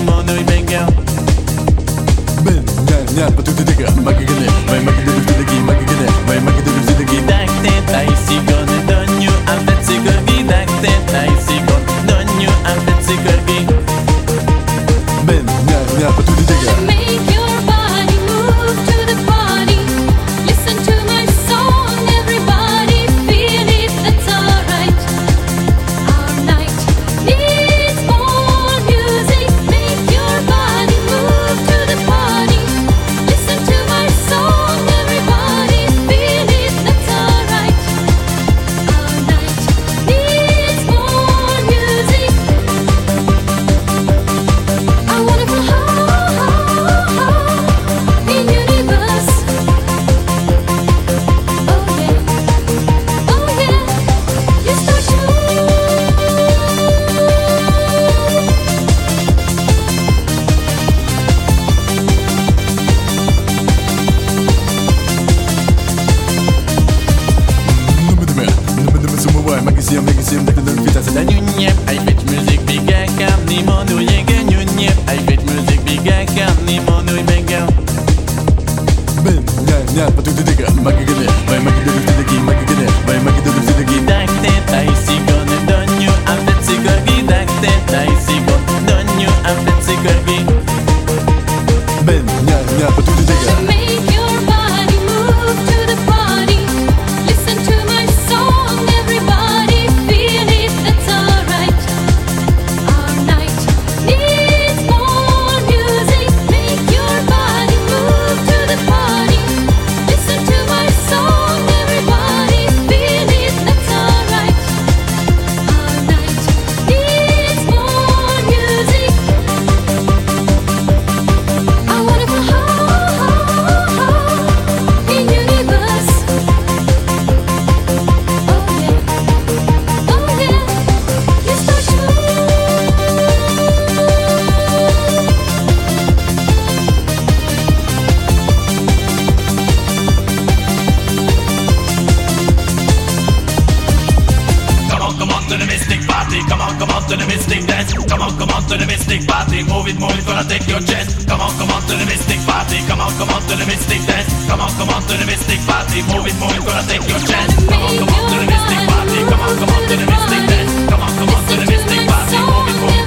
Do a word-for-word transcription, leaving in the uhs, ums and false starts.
mondo e venga. Ben, nya, nya, patuti dega, magigane, vai magidulu tilagi, magigane, vai magidulu tilagi. Dakte, tai sigon, donju, altet sigurgi. Dakte, tai sigon, donju, altet sigurgi. Ben, nya, nya, patuti dega. Make your body move to the party. Listen to my song, everybody feel it, that's alright. Our night needs more music. Make your body move to the party. Listen to my song, everybody feel it, that's alright. Our night needs more music. I wanna go high in universe. Oh yeah, oh yeah, you start to. Numadame, numadame sumawai, magisiam, magisiam, dagdagan kita sa danyo. Nyep, ay fit music biga kam ni mondo yega. Nyep, ay fit music biga kam ni mondo e venga. Ben, nya, nya, patuti dega, magigane, vai magidulu tilagi, magigane, vai magidulu tilagi. Dakte, tai sigon, donju, altet sigurgi. Dakte, tai sigon, donju, altet sigurgi. Ben, nya, nya, patuti dega. Make your body move to the party. Listen to my song, everybody feel it, that's alright. Our night needs more music. Make your body move to the party. Listen to my song, everybody feel it, that's alright. Our night needs more music. I wanna go high in universe. Oh yeah, oh yeah, you start to. Come on, come on to the mystic party. Come on, come on to the mystic dance. Come on, come on to the mystic party. Move it, move it, gonna take your chance. Come on, come on to the mystic party. Come on, come on to the mystic dance. Come on, come on to the mystic party. Move it, move it, gonna take your chance. Come on, come on to the mystic party. Come on, come on to the mystic dance. Come on, come on to the mystic party. Move it, move it.